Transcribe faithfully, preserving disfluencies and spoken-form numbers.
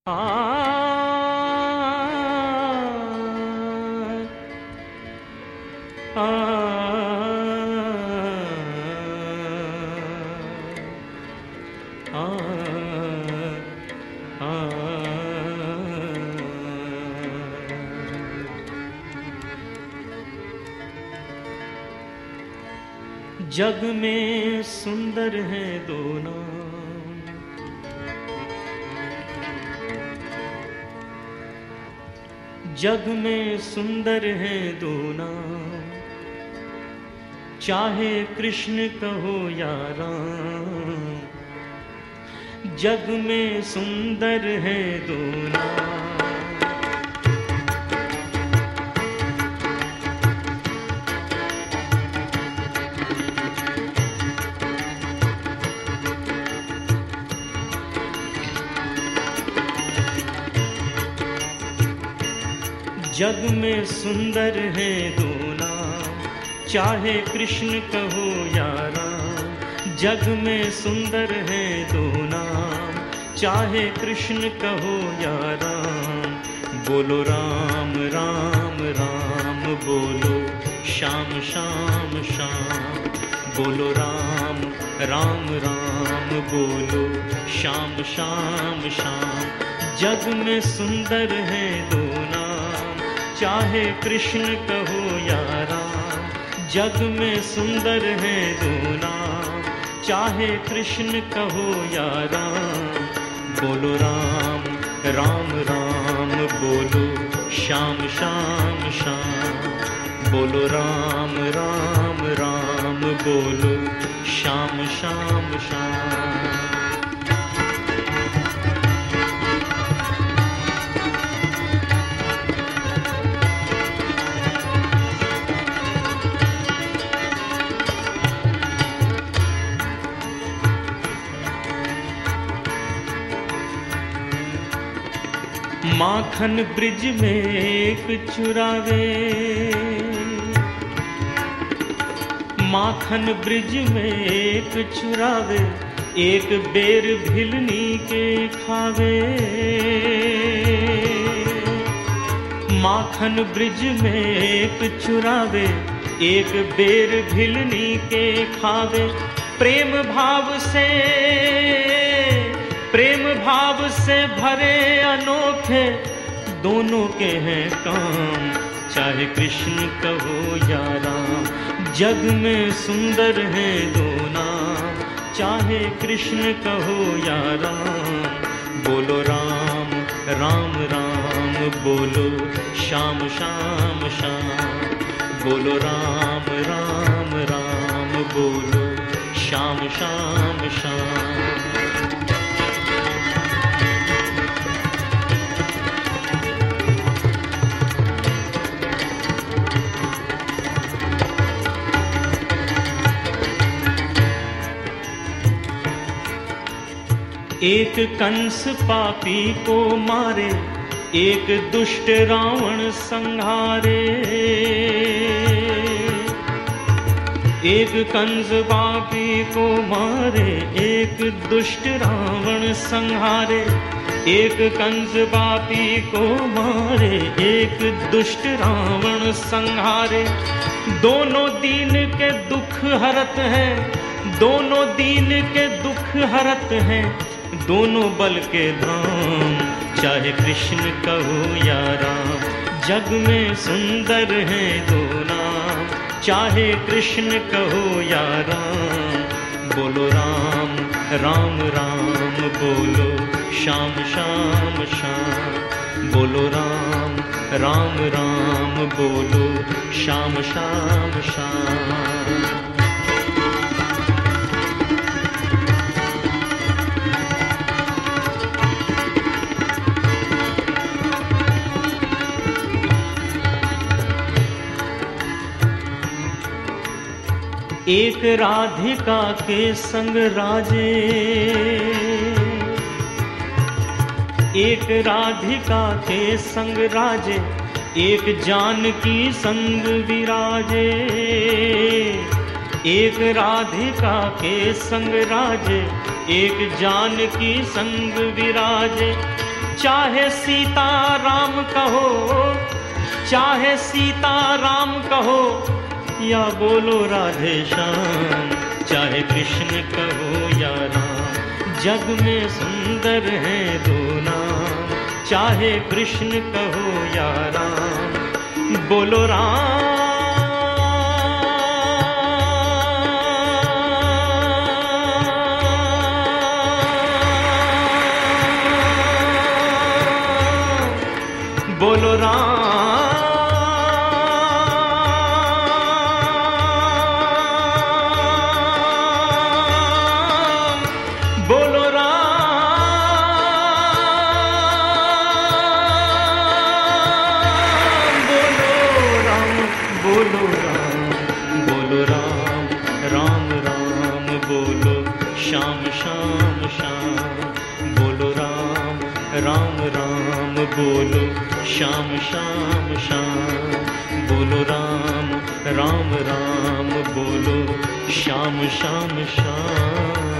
आ, आ, आ, आ, जग में सुंदर है दो नाम, जग में सुंदर है दो नाम, चाहे कृष्ण कहो या राम। जग में सुंदर है दो नाम, जग में सुंदर है दो नाम, चाहे कृष्ण कहो या राम। जग में सुंदर है दो नाम, चाहे कृष्ण कहो या राम। बोलो राम राम राम, बोलो श्याम श्याम श्याम। बोलो राम राम राम, बोलो श्याम श्याम श्याम। जग में सुंदर है दो नाम, चाहे कृष्ण कहो या राम। जग में सुंदर है दो नाम, चाहे कृष्ण कहो या राम। बोलो राम राम राम, बोलो श्याम श्याम श्याम। बोलो राम राम राम, बोलो श्याम श्याम श्याम। माखन ब्रिज में एक चुरावे, माखन ब्रिज में एक चुरावे। एक बेर भिलनी के खावे, माखन ब्रिज में एक चुरावे। एक बेर भिलनी के खावे। प्रेम भाव से, प्रेम भाव से भरे अनोखे दोनों के हैं काम, चाहे कृष्ण कहो या राम। जग में सुंदर है दो नाम, चाहे कृष्ण कहो या राम। बोलो राम राम राम, बोलो श्याम श्याम श्याम। बोलो राम राम राम, बोलो श्याम श्याम श्याम। एक कंस पापी को मारे, एक दुष्ट रावण संहारे। एक कंस पापी को मारे, एक दुष्ट रावण संहारे। एक कंस पापी को मारे, एक दुष्ट रावण संहारे। दोनों दीन के दुख हरत हैं, दोनों दीन के दुख हरत हैं। दोनों बल के धाम, चाहे कृष्ण कहो या राम। जग में सुंदर है दो नाम, चाहे कृष्ण कहो या राम। बोलो राम राम राम, बोलो श्याम श्याम श्याम। बोलो राम राम राम, बोलो श्याम श्याम श्याम। एक राधिका के संग राजे, एक राधिका के संग राजे। एक जानकी संग विराजे, एक राधिका के संग राजे। एक जानकी संग विराजे। चाहे सीता राम कहो, चाहे सीता राम कहो, या बोलो राधे श्याम, चाहे कृष्ण कहो या राम, जग में सुंदर है दो नाम, चाहे कृष्ण कहो या राम, बोलो राम। बोलो राम, बोलो राम, बोलो राम, बोलो राम, बोलो राम, राम राम बोलो, श्याम श्याम श्याम, बोलो राम, राम राम बोलो, श्याम श्याम श्याम, बोलो राम, राम राम बोलो, श्याम श्याम श्याम।